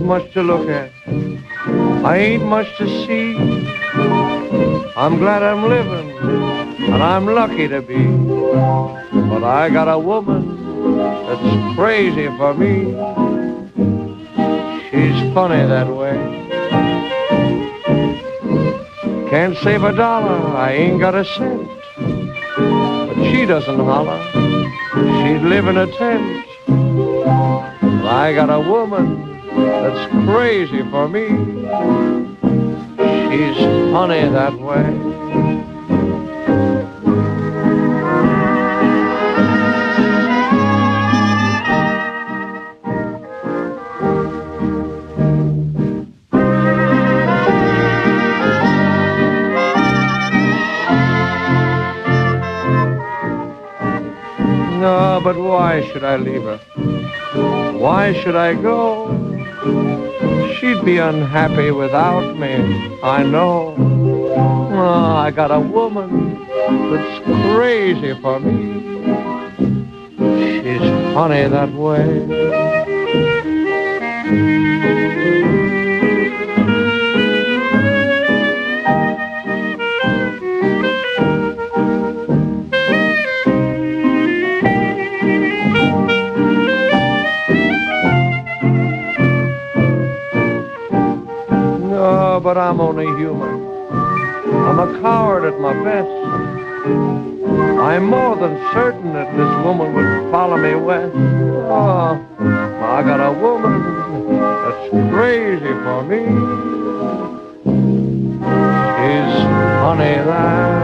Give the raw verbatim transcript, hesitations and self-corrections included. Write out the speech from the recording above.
much to look at. I ain't much to see. I'm glad I'm living, and I'm lucky to be. But I got a woman that's crazy for me. She's funny that way. Can't save a dollar, I ain't got a cent. But she doesn't holler, she'd live in a tent. But I got a woman that's crazy for me. She's funny that way. No, but why should I leave her? Why should I go? She'd be unhappy without me, I know. Oh, I got a woman that's crazy for me. She's funny that way. No, but I'm only human. I'm a coward at my best. I'm more than certain that this woman would follow me west. Oh, I got a woman that's crazy for me. She's funny that